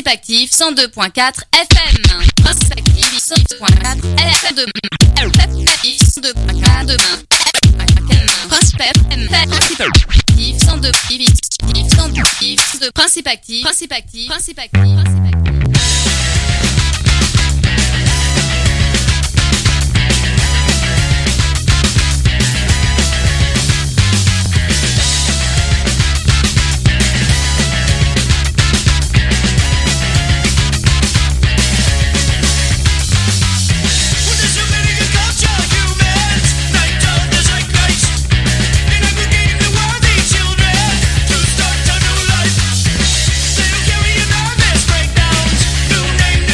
Principe Actif 102.4 FM. Principe Actif 102.4 FM demain. Principe FM. Principe Actif 102. Principe Actif. Principe Actif. Principe Actif. Breakdowns, new name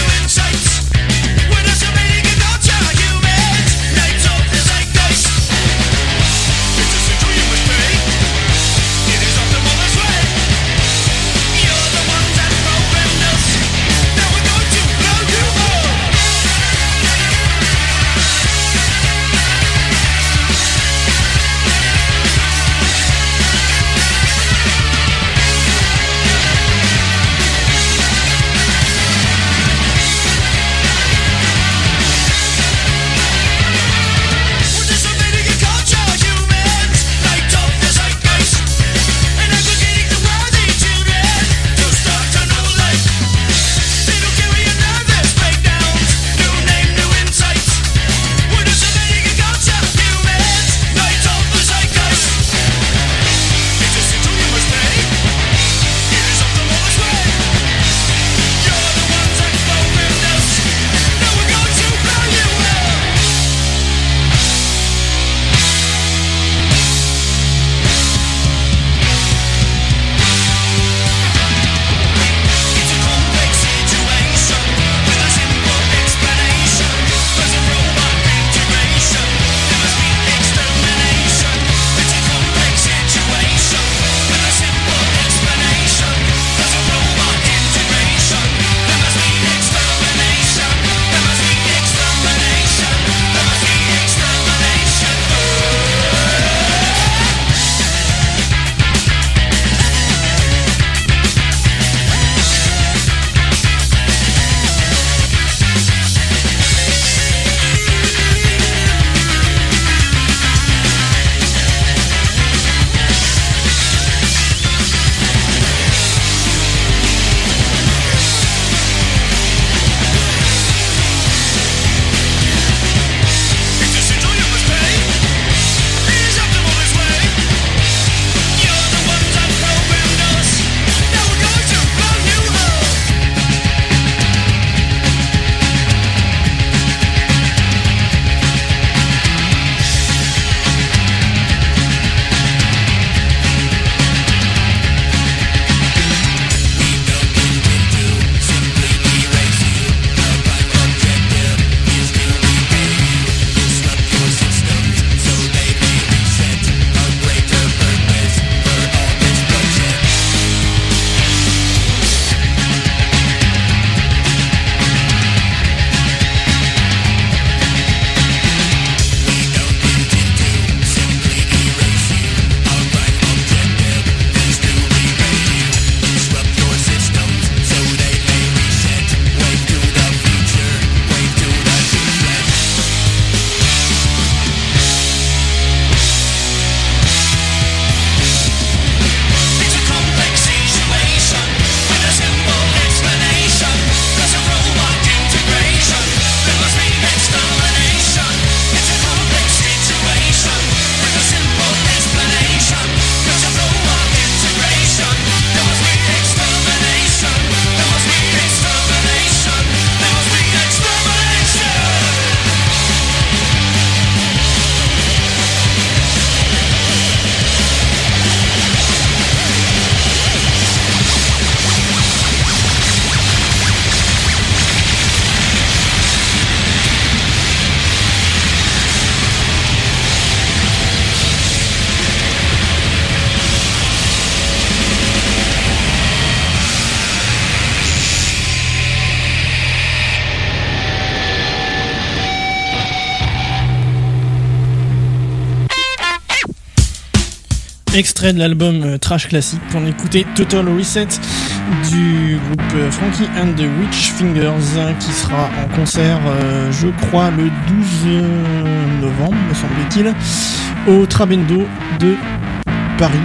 Extrait de l'album Trash Classic, on écoutait Total Reset du groupe Frankie and the Witch Fingers qui sera en concert, je crois, le 12 novembre, me semble-t-il, au Trabendo de Paris,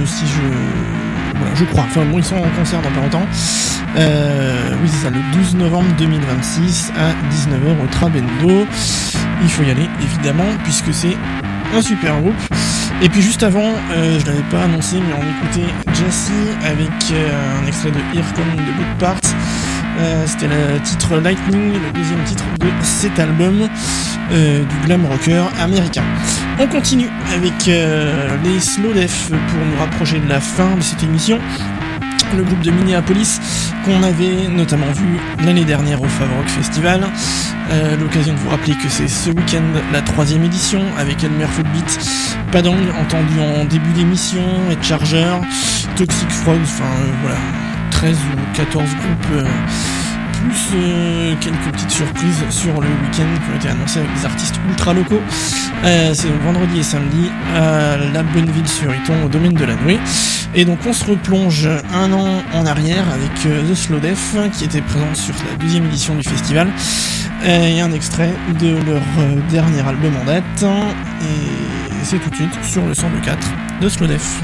je crois. Enfin bon, ils sont en concert dans pas longtemps. Oui, c'est ça, le 12 novembre 2026 à 19h au Trabendo. Il faut y aller, évidemment, puisque c'est un super groupe. Et puis juste avant, je l'avais pas annoncé, mais on écoutait Jassy avec un extrait de Here Come the Good Parts. C'était le titre Lightning, le deuxième titre de cet album du glam rocker américain. On continue avec les Slow Def pour nous rapprocher de la fin de cette émission. Le groupe de Minneapolis qu'on avait notamment vu l'année dernière au Favrock Festival. L'occasion de vous rappeler que c'est ce week-end la 3e édition avec Elmer Footbeat, Padang entendu en début d'émission, et Charger, Toxic Frogs, enfin voilà, 13 ou 14 groupes plus quelques petites surprises sur le week-end qui ont été annoncées avec des artistes ultra locaux. C'est donc vendredi et samedi à la Bonneville-sur-Iton au domaine de la Nouée. Et donc on se replonge un an en arrière avec The Slow Def qui était présente sur la 2e édition du festival et un extrait de leur dernier album en date, et c'est tout de suite sur le 102.4 de Slow Def.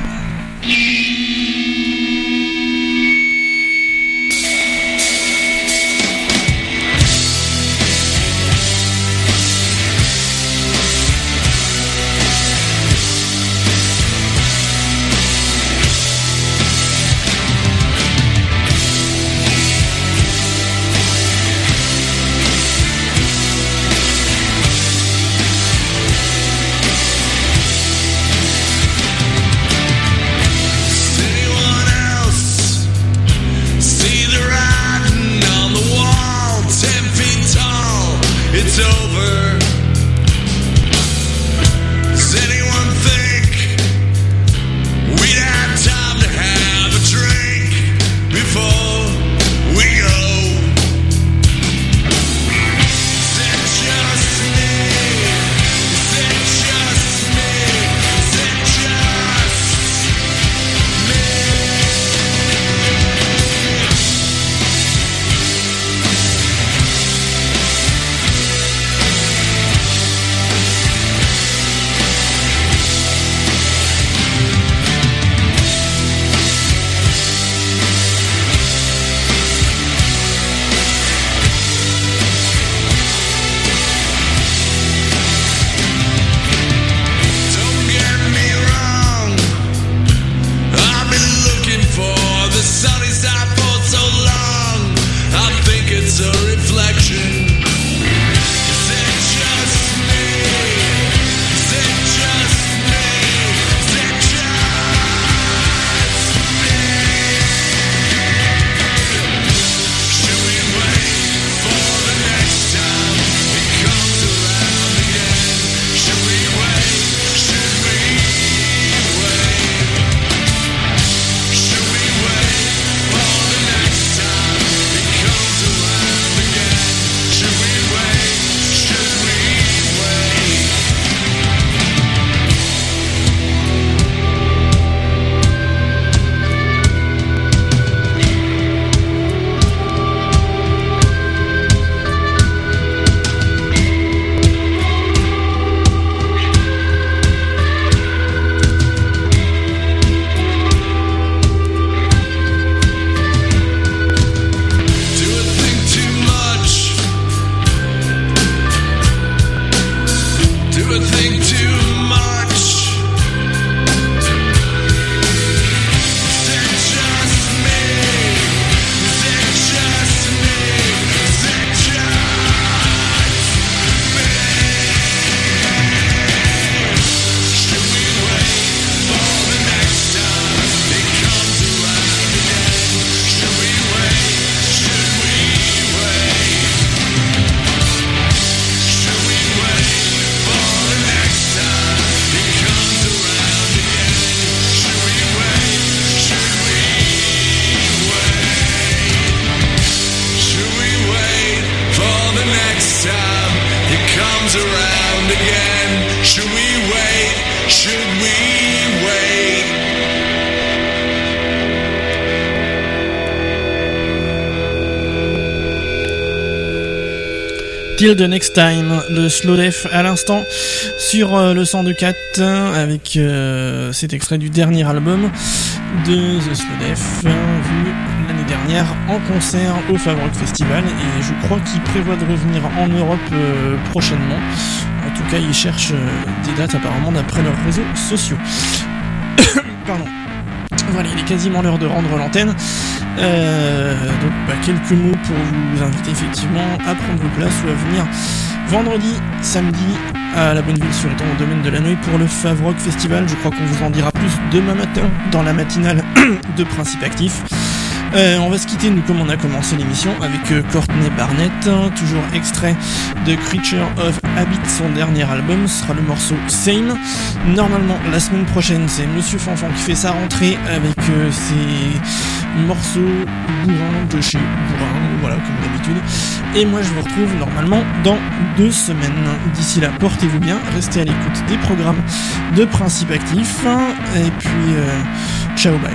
Till the Next Time, le Slow Def à l'instant sur le 102.4 avec cet extrait du dernier album de The Slow Def, vu l'année dernière en concert au Favrock Festival, et je crois qu'il prévoit de revenir en Europe prochainement. En tout cas, ils cherchent des dates apparemment d'après leurs réseaux sociaux. Pardon. Voilà, il est quasiment l'heure de rendre l'antenne. Donc quelques mots pour vous inviter effectivement à prendre vos places ou à venir vendredi, samedi à la Bonneville-sur-Étang au domaine de la Noë pour le Favrock Festival. Je crois qu'on vous en dira plus demain matin dans la matinale de Principe Actif. On va se quitter, nous, comme on a commencé l'émission, avec Courtney Barnett, toujours extrait de Creature of Habit, son dernier album. Ce sera le morceau Same. Normalement, la semaine prochaine, c'est Monsieur Fanfan qui fait sa rentrée avec ses morceaux bourrins de chez Bourrin, voilà, comme d'habitude. Et moi, je vous retrouve normalement dans 2 semaines. D'ici là, portez-vous bien, restez à l'écoute des programmes de Principe Actif, et puis ciao, bye.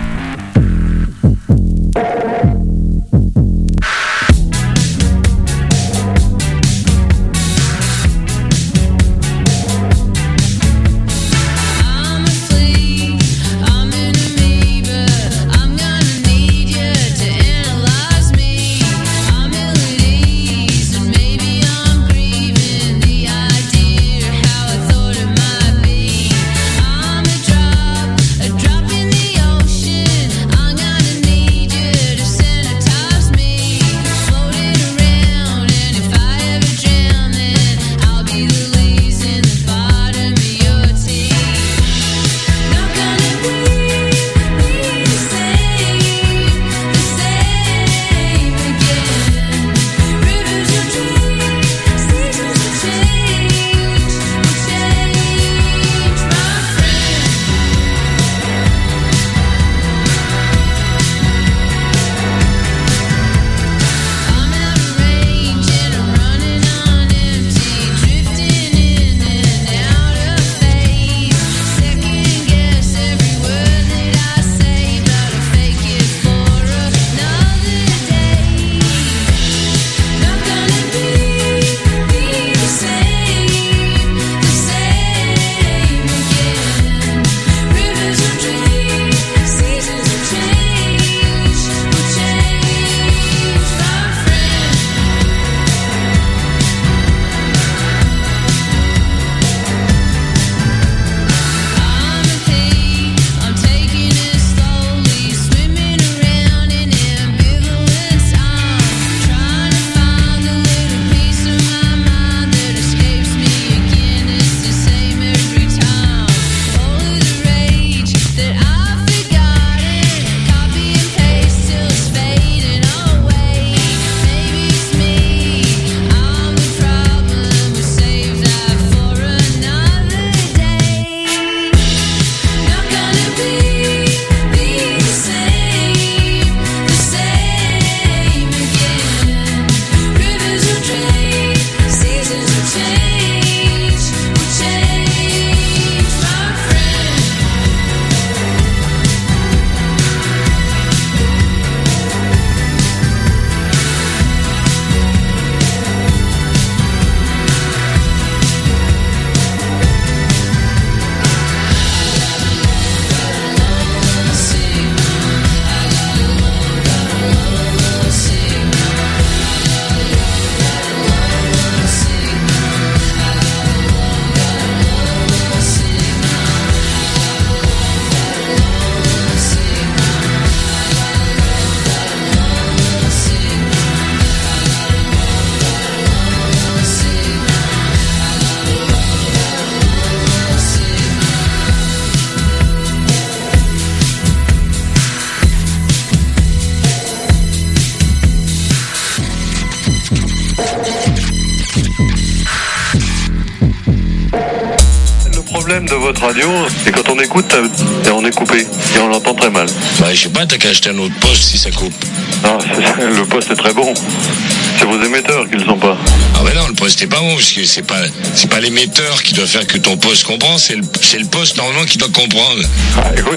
problème de votre radio, c'est quand on écoute et on est coupé et on l'entend très mal. Bah je sais pas, t'as qu'à acheter un autre poste si ça coupe. Non, le poste est très bon. C'est vos émetteurs qui le sont pas. Ah ouais non, le poste est pas bon parce que c'est pas l'émetteur qui doit faire que ton poste comprend, c'est le poste normalement qui doit comprendre. Ah, écoute,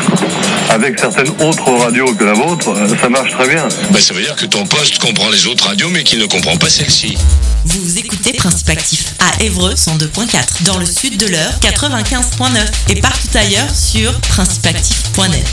avec certaines autres radios que la vôtre, ça marche très bien. Bah ça veut dire que ton poste comprend les autres radios mais qu'il ne comprend pas celle-ci. Vous écoutez Principe Actif à Évreux 102.4, dans le sud de l'Eure 95.9 et partout ailleurs sur principeactif.net.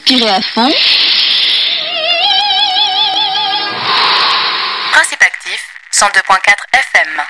Respirez à fond. Principe actif, 102.4 FM.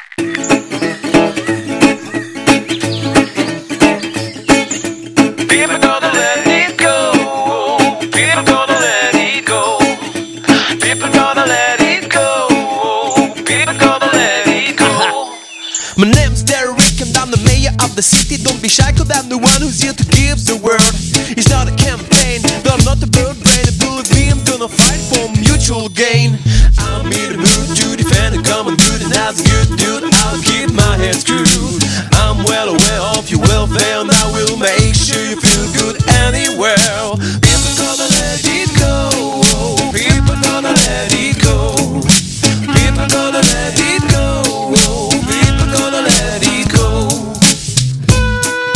People gonna let it go. People gonna let it go. People gonna let it go. People gonna let it go. My name's Derek and I'm the mayor of the city. Don't be shy, cause I'm the one who's here to give the word. It's not a campaign, but I'm not a bird brain. And believe me, I'm gonna fight for mutual gain. I'm in the mood to defend the common good, and as a good dude, I'll keep my head screwed. I'm well aware of your welfare, and I will make sure you feel